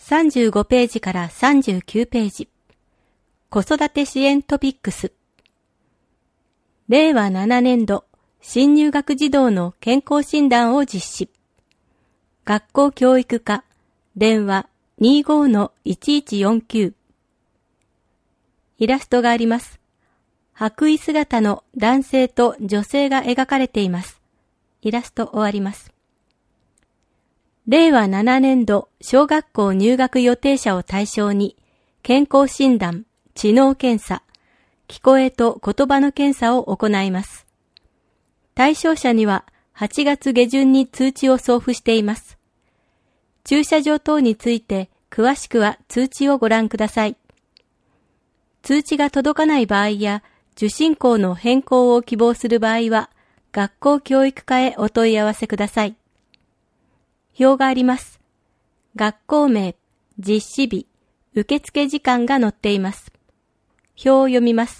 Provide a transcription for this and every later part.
35ページから39ページ。子育て支援トピックス。令和7年度新入学児童の健康診断を実施。学校教育課、電話 25-1149。イラストがあります。白衣姿の男性と女性が描かれています。イラスト終わります。令和7年度小学校入学予定者を対象に、健康診断、知能検査、聞こえと言葉の検査を行います。対象者には8月下旬に通知を送付しています。駐車場等について詳しくは通知をご覧ください。通知が届かない場合や受診校の変更を希望する場合は、学校教育課へお問い合わせください。表があります。学校名、実施日、受付時間が載っています。表を読みます。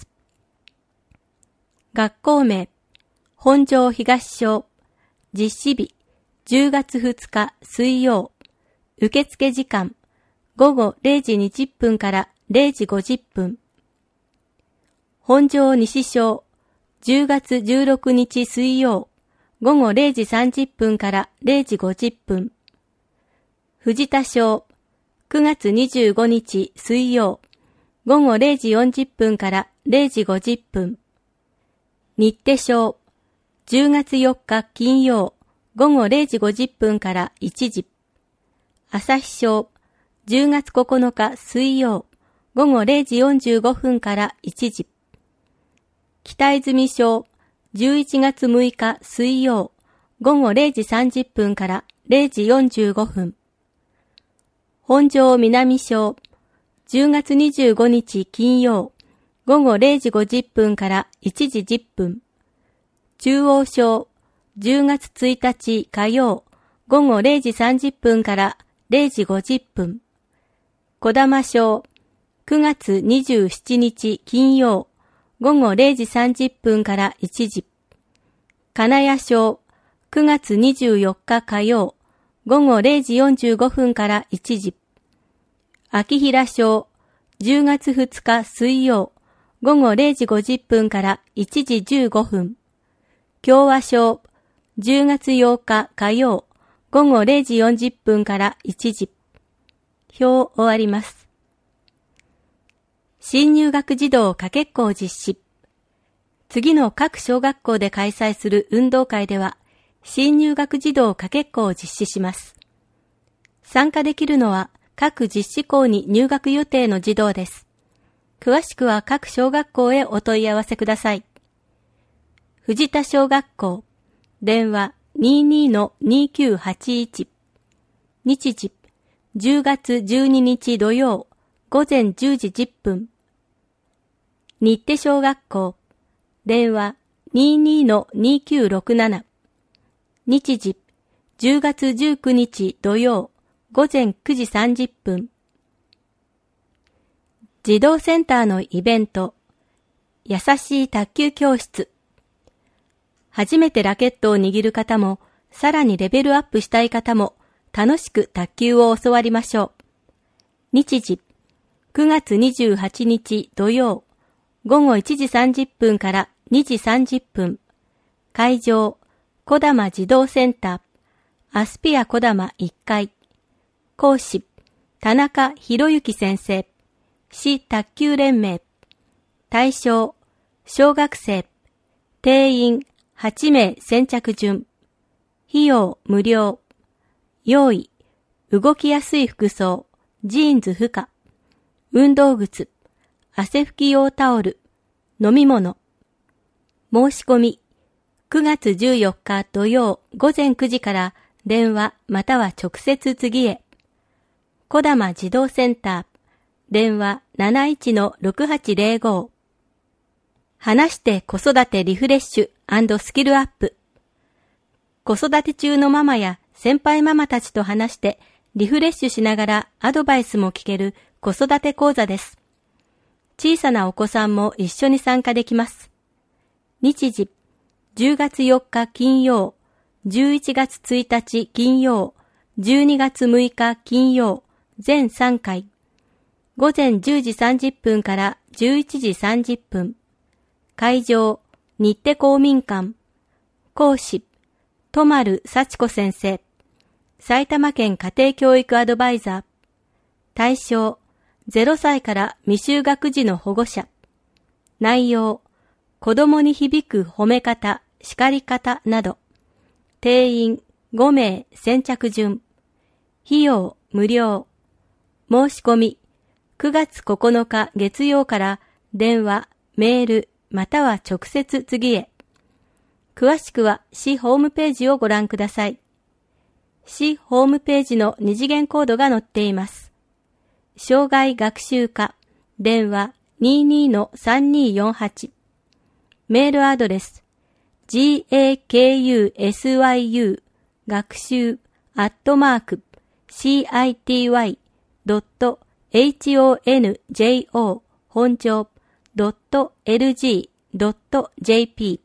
学校名、本庄東小、実施日、10月2日水曜、受付時間、午後0時20分から0時50分。本庄西小、10月16日水曜、午後0時30分から0時50分。藤田小、9月25日水曜、午後0時40分から0時50分。新手小、10月4日金曜、午後0時50分から1時。朝日小、10月9日水曜、午後0時45分から1時。北泉小、11月6日水曜、午後0時30分から0時45分。本庄南小、10月25日金曜、午後0時50分から1時10分。中央小、10月1日火曜、午後0時30分から0時50分。小玉小、9月27日金曜、午後0時30分から1時。金谷小、9月24日火曜、午後0時45分から1時。秋平小、10月2日水曜、午後0時50分から1時15分。共和小、10月8日火曜、午後0時40分から1時。表終わります。新入学児童かけっこを実施。次の各小学校で開催する運動会では、新入学児童かけっこを実施します。参加できるのは各実施校に入学予定の児童です。詳しくは各小学校へお問い合わせください。藤田小学校、電話 22-2981。日時、10月12日土曜、午前10時10分。新手小学校、電話 22-2967。日時、10月19日土曜、午前9時30分。児童センターのイベント、優しい卓球教室。初めてラケットを握る方も、さらにレベルアップしたい方も、楽しく卓球を教わりましょう。日時、9月28日土曜、午後1時30分から2時30分。会場、小玉児童センター、アスピア小玉1階。講師、田中博之先生。市卓球連盟。対象、小学生。定員8名先着順。費用無料。用意、動きやすい服装、ジーンズ不可。運動靴、汗拭き用タオル、飲み物。申し込み、9月14日土曜午前9時から電話または直接次へ。小玉児童センター、電話 71-6805。話して子育てリフレッシュ&スキルアップ。子育て中のママや先輩ママたちと話してリフレッシュしながらアドバイスも聞ける子育て講座です。小さなお子さんも一緒に参加できます。日時、10月4日金曜、11月1日金曜、12月6日金曜、 全3回。午前10時30分から11時30分。会場、日手公民館。講師、戸丸幸子先生。埼玉県家庭教育アドバイザー。対象、0歳から未就学児の保護者。内容、子供に響く褒め方、叱り方など。定員5名先着順。費用無料。申し込み、9月9日月曜から電話、メール、または直接次へ。詳しくは市ホームページをご覧ください。市ホームページの二次元コードが載っています。障害学習課、電話 22-3248。メールアドレス、gakusyu 学習@city.honjo 本庄 .lg.jp。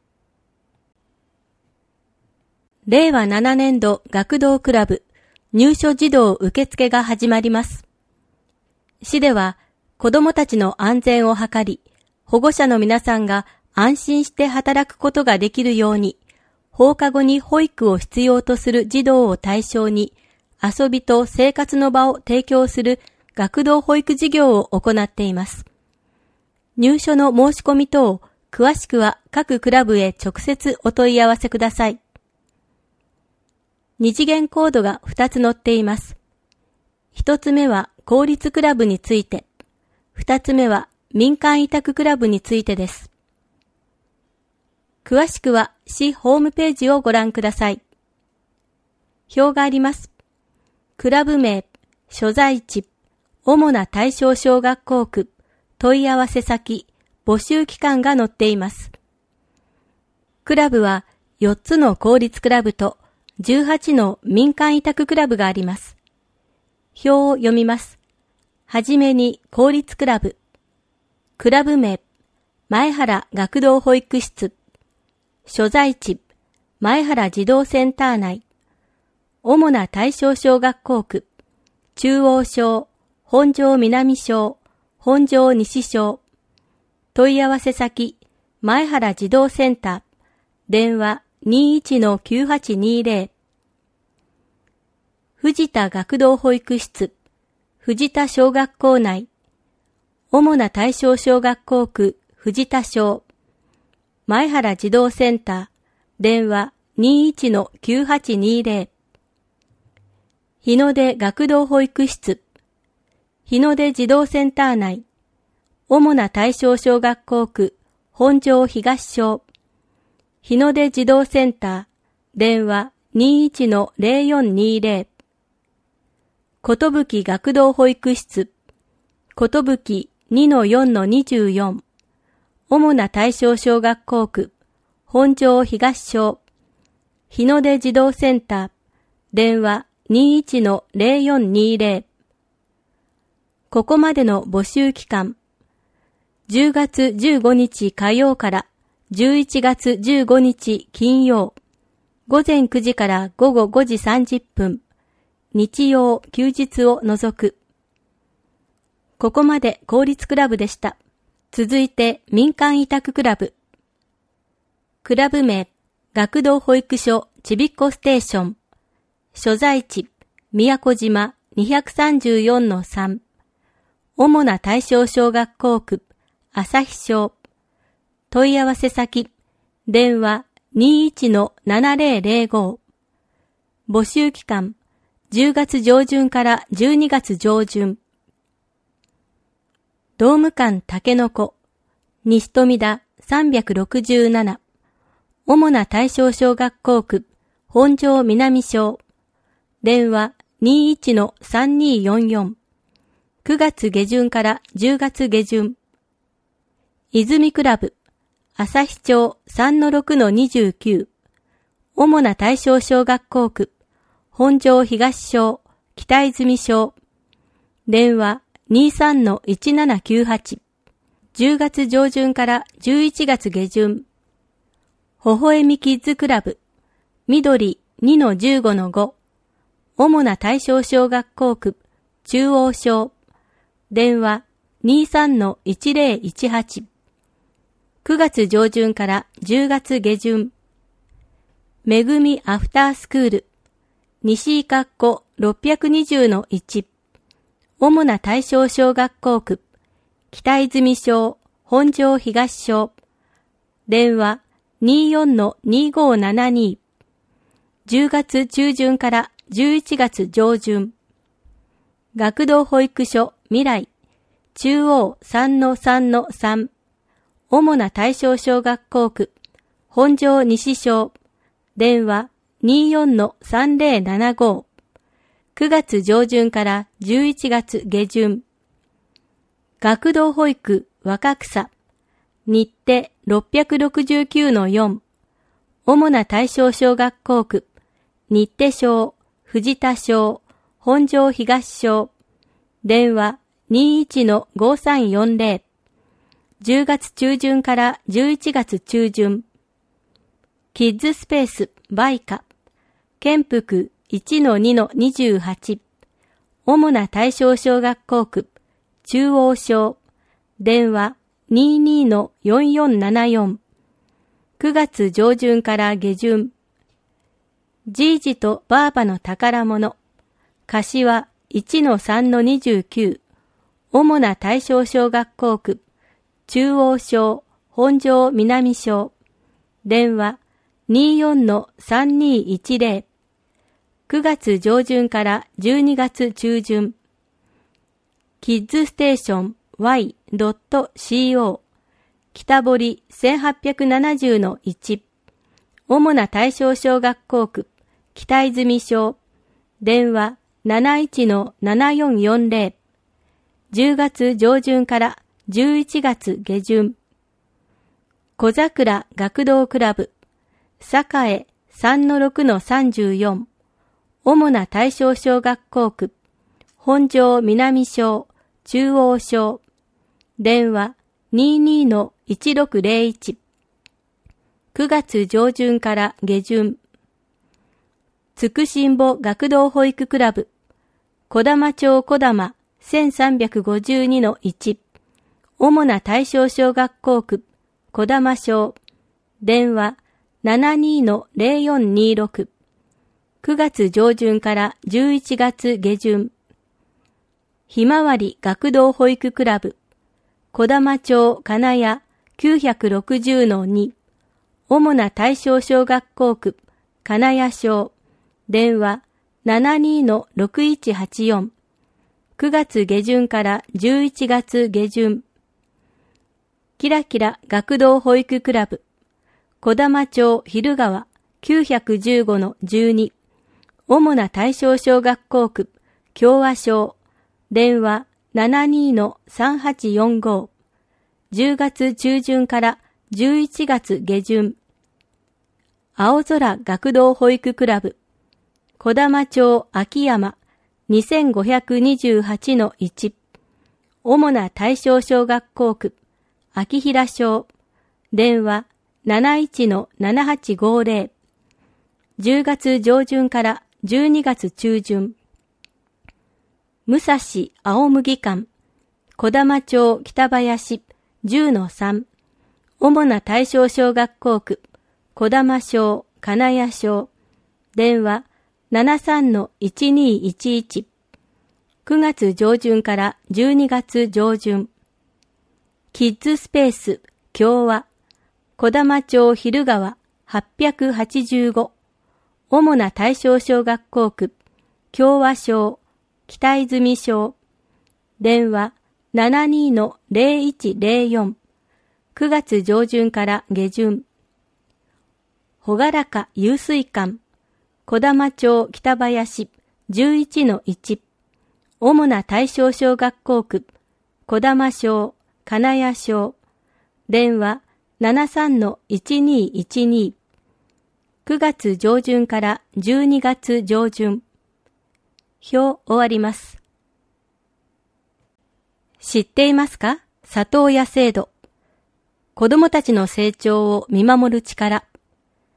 令和7年度学童クラブ入所児童受付が始まります。市では子どもたちの安全を図り、保護者の皆さんが安心して働くことができるように、放課後に保育を必要とする児童を対象に、遊びと生活の場を提供する学童保育事業を行っています。入所の申し込み等、詳しくは各クラブへ直接お問い合わせください。二次元コードが2つ載っています。1つ目は公立クラブについて、2つ目は民間委託クラブについてです。詳しくは市ホームページをご覧ください。表があります。クラブ名、所在地、主な対象小学校区、問い合わせ先、募集期間が載っています。クラブは4つの公立クラブと18の民間委託クラブがあります。表を読みます。はじめに公立クラブ。クラブ名、前原学童保育室。所在地、前原児童センター内。主な対象小学校区、中央小、本庄南小、本庄西小。問い合わせ先、前原児童センター。電話 21-9820。藤田学童保育室、藤田小学校内。主な対象小学校区、藤田小。前原児童センター。電話 21-9820。日の出学童保育室、日の出児童センター内。主な対象小学校区、本庄東小。日の出児童センター。電話 21-0420。ことぶき学童保育室、ことぶき 2-4-24。主な対象小学校区、本庄東小。日の出児童センター。電話 21-0420。ここまでの募集期間。10月15日火曜から11月15日金曜。午前9時から午後5時30分。日曜、休日を除く。ここまで公立クラブでした。続いて民間委託クラブ。クラブ名、学童保育所ちびっこステーション。所在地、宮古島 234-3。主な対象小学校区、朝日小。問い合わせ先、電話 21-7005。募集期間、10月上旬から12月上旬。ドーム館竹の子、西富田367。主な対象小学校区、本庄南小。電話 21-3244。9月下旬から10月下旬。泉クラブ、朝日町 3-6-29。主な対象小学校区、本庄東小、北泉小。電話 23-1798。10月上旬から11月下旬。微笑みキッズクラブ、緑 2-15-5。主な対象小学校区、 中央省。電話 23-1018。9月上旬から10月下旬。めぐみアフタースクール。西井括弧620-1。主な対象小学校区。北泉小、本庄東小。電話 24-2572。10月中旬から11月上旬。学童保育所未来。中央 3-3-3。主な対象小学校区。本庄西小。電話 24-3075。9月上旬から11月下旬。学童保育若草。日程 669-4。主な対象小学校区。日程小、藤田小、本庄東小。電話 21-5340。10月中旬から11月中旬。キッズスペースバイカ。県北 1-2-28。主な対象小学校区。中央小。電話 22-4474。9月上旬から下旬。じいじとばあばの宝物。柏 1-3-29。主な対象小学校区。中央小、本庄南小。電話 24-3210。9月上旬から12月中旬。キッズステーション Y.CO。北堀 1870-1。主な対象小学校区。北泉小。電話 71-7440。10月上旬から11月下旬。小桜学童クラブ。栄 3-6-34。主な対象小学校区。本庄南小、中央小。電話 22-1601。9月上旬から下旬。つくしんぼ学童保育クラブ。小玉町小玉 1352-1。主な対象小学校区。小玉小。電話 72-0426。9月上旬から11月下旬。ひまわり学童保育クラブ。小玉町金谷 960-2。主な対象小学校区。金谷小。電話 72-6184。9月下旬から11月下旬。キラキラ学童保育クラブ。小玉町昼川 915-12。主な対象小学校区。共和小。電話 72-3845。10月中旬から11月下旬。青空学童保育クラブ。小玉町秋山 2528-1。主な対象小学校区。秋平小。電話 71-7850。10月上旬から12月中旬。武蔵青麦館。小玉町北林 10-3。主な対象小学校区。小玉小、金谷小。電話 73-1211。9月上旬から12月上旬。キッズスペース、共和。小玉町昼川885。主な対象小学校区。共和小、北泉小。電話 72-0104。9月上旬から下旬。ほがらか湧水館。小玉町北林 11-1。主な対象小学校区。小玉小、金谷小。電話 73-1212。9月上旬から12月上旬。表終わります。知っていますか？里親制度。子供たちの成長を見守る力。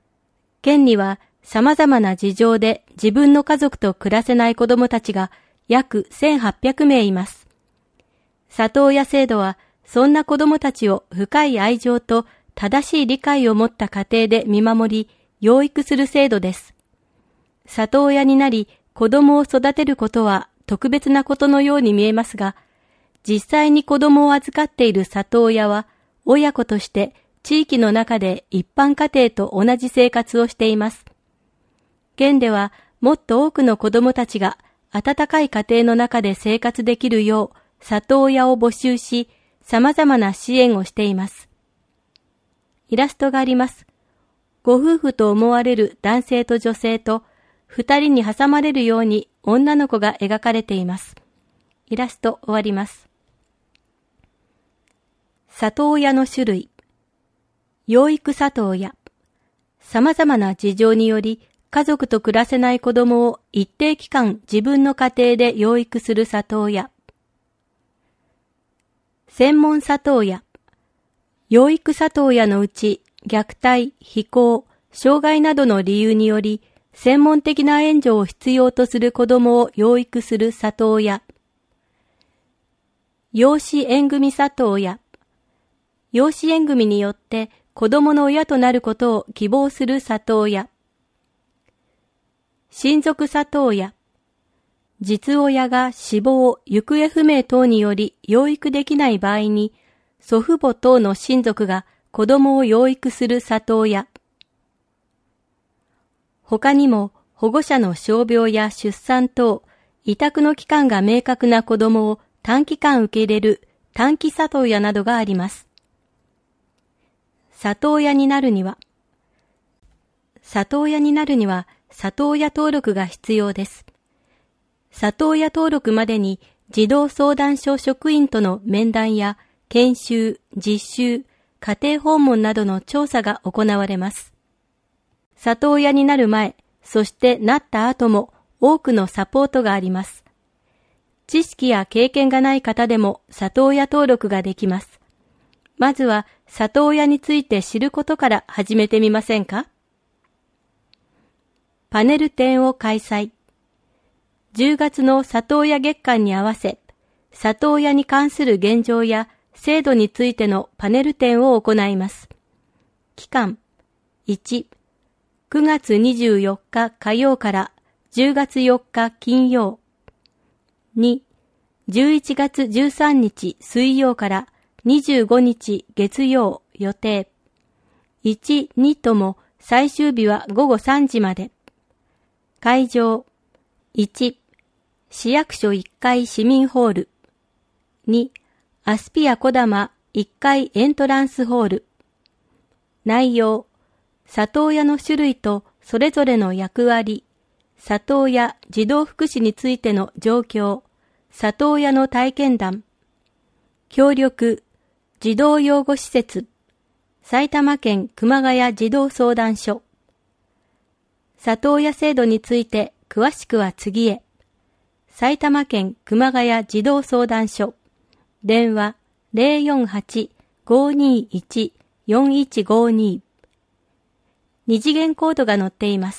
県には様々な事情で自分の家族と暮らせない子供たちが約1800名います。里親制度は、そんな子供たちを深い愛情と正しい理解を持った家庭で見守り、養育する制度です。里親になり、子供を育てることは特別なことのように見えますが、実際に子供を預かっている里親は、親子として地域の中で一般家庭と同じ生活をしています。現では、もっと多くの子供たちが温かい家庭の中で生活できるよう、里親を募集し、様々な支援をしています。イラストがあります。ご夫婦と思われる男性と女性と、二人に挟まれるように女の子が描かれています。イラスト終わります。里親の種類。養育里親。様々な事情により、家族と暮らせない子供を一定期間自分の家庭で養育する里親。専門里親。養育里親のうち、虐待、非行、障害などの理由により、専門的な援助を必要とする子供を養育する里親。養子縁組里親。養子縁組によって子供の親となることを希望する里親。親族里親。実親が死亡、行方不明等により養育できない場合に、祖父母等の親族が子供を養育する里親。他にも保護者の傷病や出産等、委託の期間が明確な子供を短期間受け入れる短期里親などがあります。里親になるには、里親登録が必要です。里親登録までに児童相談所職員との面談や研修、実習、家庭訪問などの調査が行われます。里親になる前、そしてなった後も多くのサポートがあります。知識や経験がない方でも里親登録ができます。まずは里親について知ることから始めてみませんか？パネル展を開催。10月の里親月間に合わせ、里親に関する現状や制度についてのパネル展を行います。期間1、9月24日火曜から10月4日金曜。2、11月13日水曜から25日月曜予定。1、2とも最終日は午後3時まで。会場1、市役所1階市民ホール。2、アスピアこだま1階エントランスホール。内容、里親の種類とそれぞれの役割、里親児童福祉についての状況、里親の体験談。協力、児童養護施設、埼玉県熊谷児童相談所。里親制度について詳しくは次へ。埼玉県熊谷児童相談所。電話048-521-4152。二次元コードが載っています。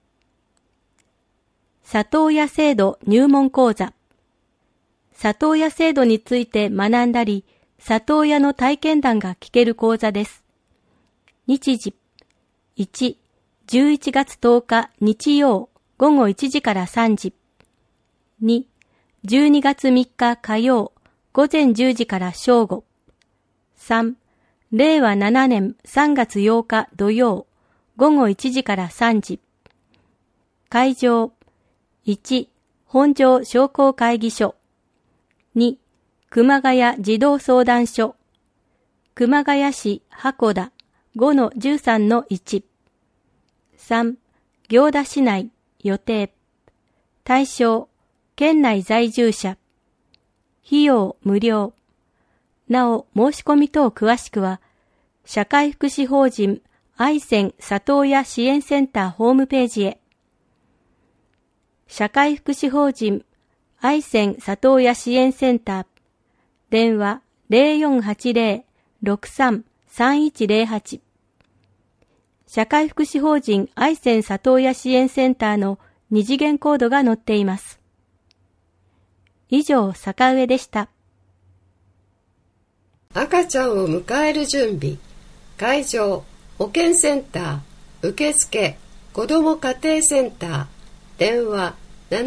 里親制度入門講座。里親制度について学んだり、里親の体験談が聞ける講座です。日時1、11月10日日曜午後1時から3時。2、12月3日火曜午前10時から正午。3、令和7年3月8日土曜午後1時から3時。会場1、本庄商工会議所。2、熊谷児童相談所。熊谷市箱田 5-13-1。3、行田市内予定。対象、県内在住者。費用無料。なお、申し込み等詳しくは、社会福祉法人愛川里親支援センターホームページへ。社会福祉法人愛川里親支援センター。電話0480-63-3108。社会福祉法人愛川里親支援センターの二次元コードが載っています。 以上、坂上でした。 赤ちゃんを迎える準備。会場、保健センター、受付、子ども家庭センター、電話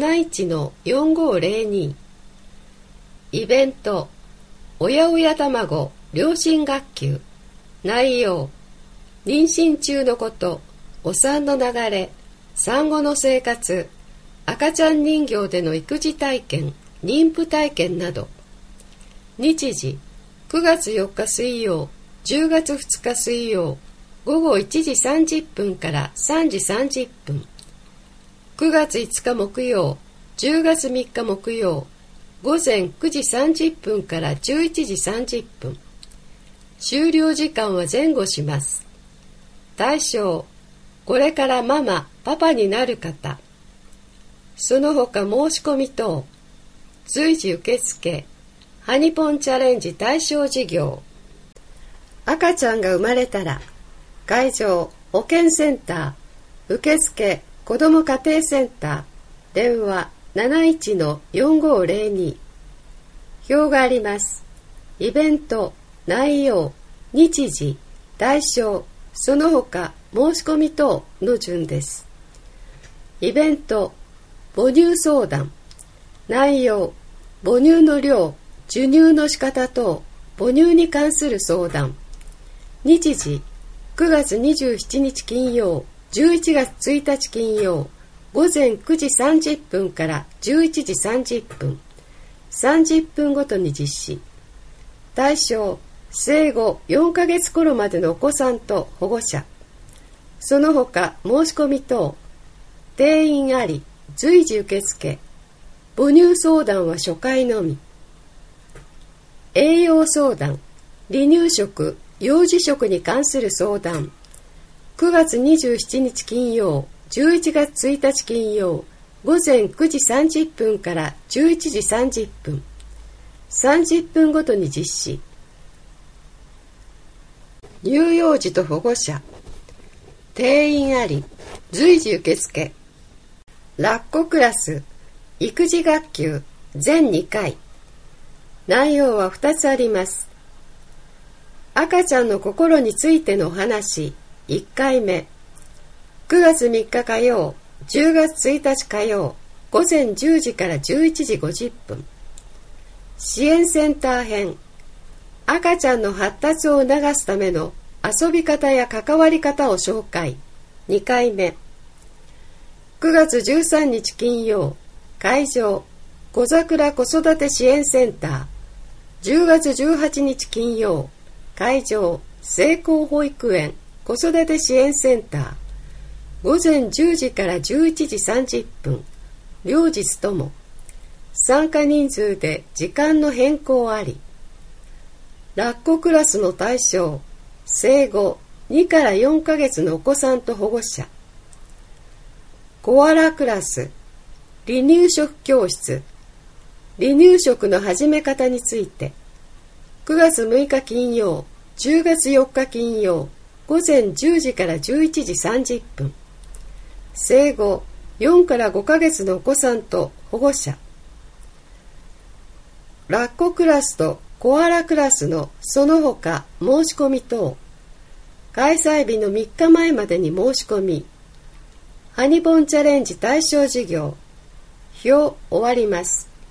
71-4502。イベント、おやおや卵、両親学級。内容、妊娠中のこと、お産の流れ、産後の生活、赤ちゃん人形での育児体験、妊婦体験など。日時、9月4日水曜、10月2日水曜、午後1時30分から3時30分。9月5日木曜、10月3日木曜、午前9時30分から11時30分。終了時間は前後します。対象、これからママ、パパになる方。その他申し込み等、随時受付、ハニポンチャレンジ対象事業。赤ちゃんが生まれたら、会場、保健センター、受付、子ども家庭センター、電話 71-4502。表があります。イベント、内容、日時、対象、その他申し込み等の順です。イベント、母乳相談。内容、母乳の量、授乳の仕方等、母乳に関する相談。日時、9月27日金曜、11月1日金曜、午前9時30分から11時30分。30分ごとに実施。対象、生後4ヶ月頃までのお子さんと保護者。その他申し込み等、定員あり、随時受付。母乳相談は初回のみ。栄養相談、離乳食、幼児食に関する相談。9月27日金曜、11月1日金曜、午前9時30分から11時30分。30分ごとに実施。乳幼児と保護者。定員あり、随時受付。抱っこクラス、育児学級、全2回。内容は2つあります。赤ちゃんの心についてのお話、1回目。9月3日火曜、10月1日火曜、午前10時から11時50分。支援センター編。赤ちゃんの発達を促すための遊び方や関わり方を紹介。2回目。9月13日金曜、会場、小桜子育て支援センター。10月18日金曜、会場、聖光保育園子育て支援センター。午前10時から11時30分。両日とも。参加人数で時間の変更あり。抱っこクラスの対象、生後2から4ヶ月のお子さんと保護者。コアラクラス、離乳食教室。離乳食の始め方について。9月6日金曜、10月4日金曜、午前10時から11時30分。生後4から5ヶ月のお子さんと保護者。抱っこクラスとコアラクラスのその他申し込み等。開催日の3日前までに申し込み。ハニボンチャレンジ対象事業。表終わります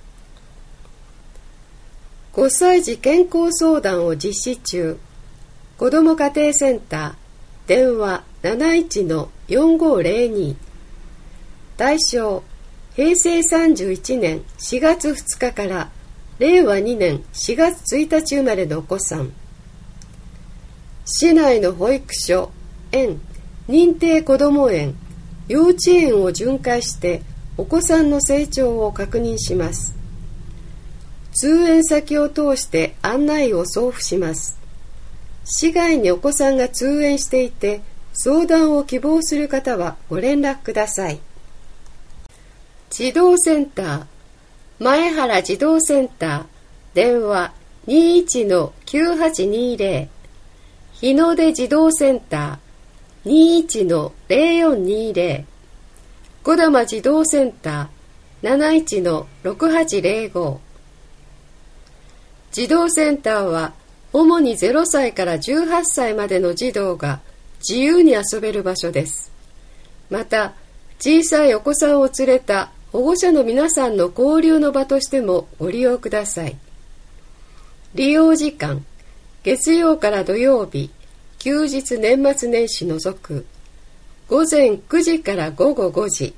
。5歳児健康相談を実施中。子ども家庭センター、電話 71-4502。対象、平成31年4月2日から令和2年4月1日生まれのお子さん。市内の保育所、園、認定こども園、幼稚園を巡回してお子さんの成長を確認します。通園先を通して案内を送付します。市外にお子さんが通園していて相談を希望する方はご連絡ください。児童センター、前原児童センター、電話 21-9820。日の出児童センター、21-0420。児玉児童センター、71-6805。 児童センターは主に0歳から18歳までの児童が自由に遊べる場所です。また、小さいお子さんを連れた保護者の皆さんの交流の場としてもご利用ください。利用時間、月曜から土曜日、休日年末年始除く、午前9時から午後5時。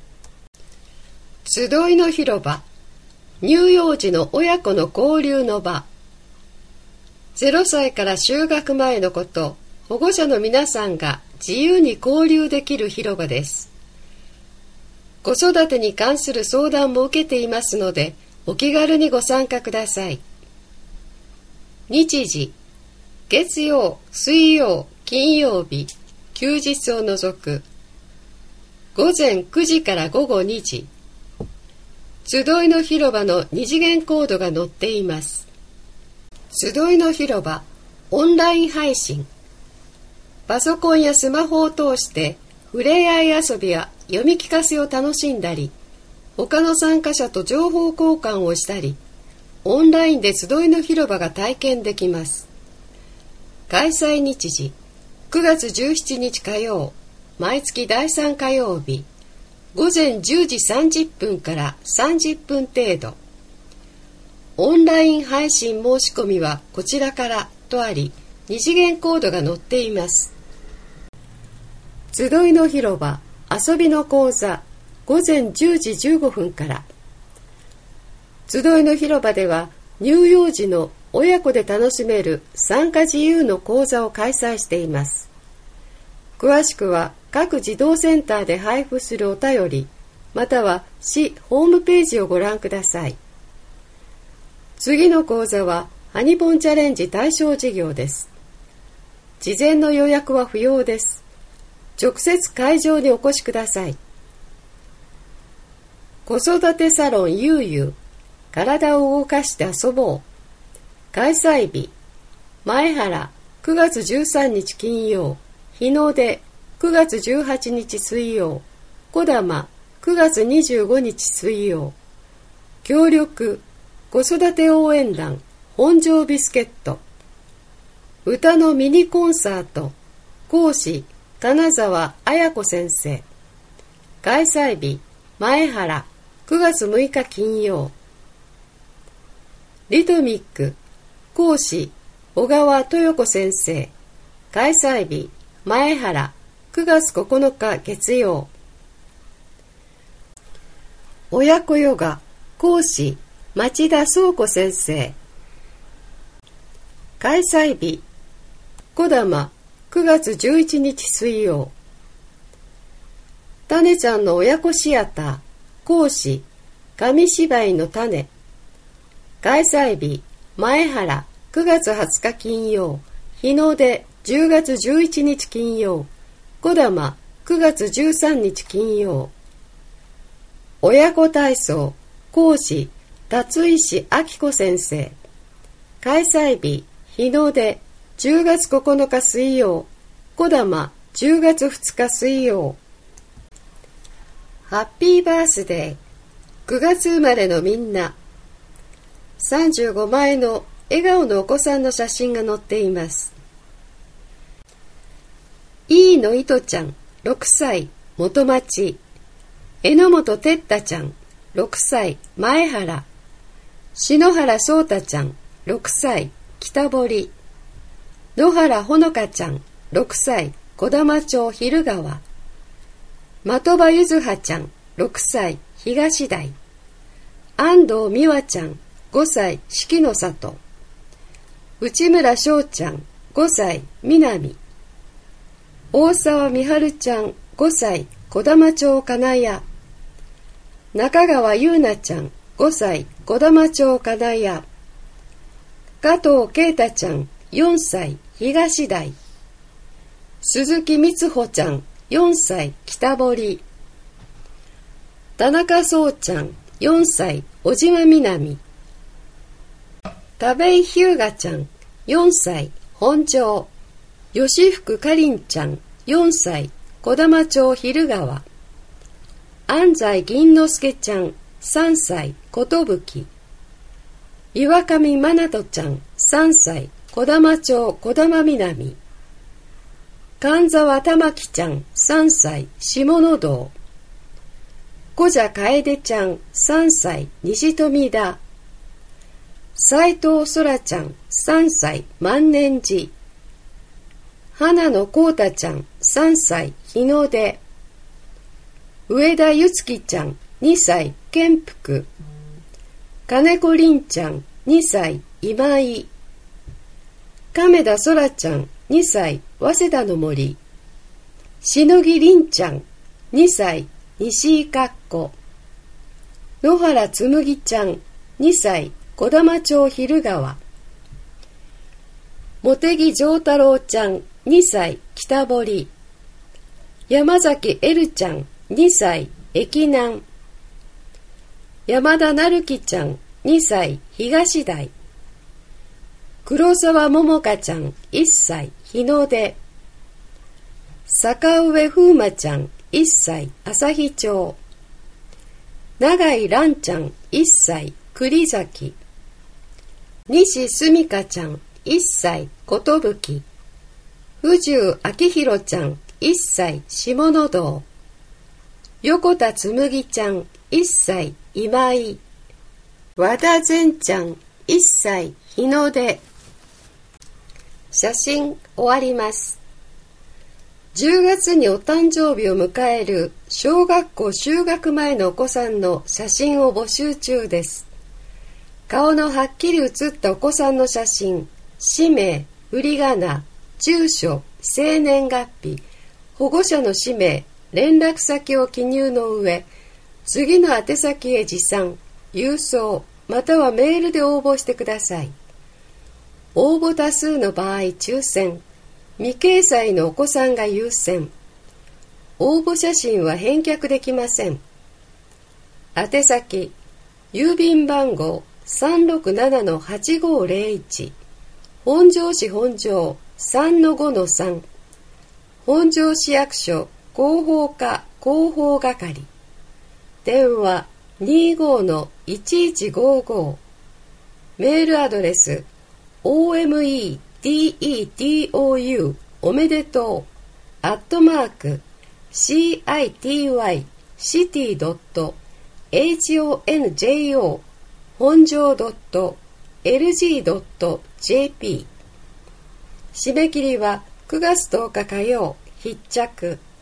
集いの広場、乳幼児の親子の交流の場。0歳から就学前の子と保護者の皆さんが自由に交流できる広場です。子育てに関する相談も受けていますので、お気軽にご参加ください。日時、月曜、水曜、金曜日、休日を除く、午前9時から午後2時。集いの広場の二次元コードが載っています。集いの広場、オンライン配信。パソコンやスマホを通して触れ合い遊びや読み聞かせを楽しんだり、他の参加者と情報交換をしたり、オンラインで集いの広場が体験できます。開催日時、9月17日火曜、毎月第3火曜日、午前10時30分から30分程度。オンライン配信申し込みはこちらからとあり、二次元コードが載っています。集いの広場、遊びの講座、午前10時15分から。集いの広場では、乳幼児の親子で楽しめる参加自由の講座を開催しています。詳しくは各児童センターで配布するお便り、または市ホームページをご覧ください。次の講座はハニポンチャレンジ対象事業です。事前の予約は不要です。直接会場にお越しください。子育てサロンゆうゆう、体を動かして遊ぼう。開催日、前原9月13日金曜、日の出9月18日水曜、小玉9月25日水曜。協力、子育て応援団本庄ビスケット。歌のミニコンサート、講師金沢彩子先生。開催日、前原9月6日金曜。リトミック、講師小川豊子先生。開催日、前原9月9日月曜。親子ヨガ、講師町田宗子先生。開催日、小玉9月11日水曜。タネちゃんの親子シアター、講師紙芝居の種。開催日、前原9月20日金曜。日の出10月11日金曜。小玉9月13日金曜。親子体操、講師辰石明子先生。開催日、日の出10月9日水曜。小玉10月2日水曜。ハッピーバースデー、9月生まれのみんな。35枚の笑顔のお子さんの写真が載っています。いいのいとちゃん6歳元町。榎本てったちゃん6歳前原。篠原聡太ちゃん6歳北堀。野原ほのかちゃん6歳小玉町昼川。的場ゆずはちゃん6歳東台。安藤美和ちゃん5歳四季の里。内村翔ちゃん5歳南。大沢美春ちゃん5歳小玉町金谷。中川優奈ちゃん5歳小玉町金谷。加藤啓太ちゃん4歳東台。鈴木光穂ちゃん4歳北堀。田中壮ちゃん4歳小島南。田部井日向ちゃん4歳本庄。吉福かりんちゃん4歳小玉町昼川。安西銀之助ちゃん3歳寿。 岩上真奈人ちゃん3歳、児玉町児玉南。神沢玉木ちゃん3歳、下野道。小蛇楓ちゃん3歳、西富田。斉藤空ちゃん3歳、万年寺。花野幸太ちゃん3歳、日の出。上田ゆつきちゃん2歳、建福。金子凛ちゃん2歳、今井。亀田空ちゃん2歳、早稲田の森。しのぎ凛ちゃん2歳、西井かっこ。野原つむぎちゃん2歳、児玉町昼川。茂木丈太郎ちゃん2歳、北堀。山崎エルちゃん2歳、駅南。山田なるきちゃん2歳、東台。黒沢桃香ちゃん1歳、日の出。坂上風磨ちゃん1歳、旭町。永井蘭ちゃん1歳、栗崎。西すみかちゃん1歳、寿。藤生明宏ちゃん1歳、下野道。横田つむぎちゃん1歳、今井。和田善ちゃん1歳、日の出。写真終わります。10月にお誕生日を迎える小学校就学前のお子さんの写真を募集中です。顔のはっきり写ったお子さんの写真、氏名、振り仮名、住所、生年月日、保護者の氏名、連絡先を記入の上、次の宛先へ持参、郵送、またはメールで応募してください。応募多数の場合抽選、未掲載のお子さんが優先。応募写真は返却できません。宛先、郵便番号 367-8501 本庄市本庄 3-5-3 本庄市役所広報課広報係。電話 25-1155。メールアドレス OMEDETOU おめでとう@city.honjo 本庄 .lg.jp。 締め切りは9月10日火曜。必着。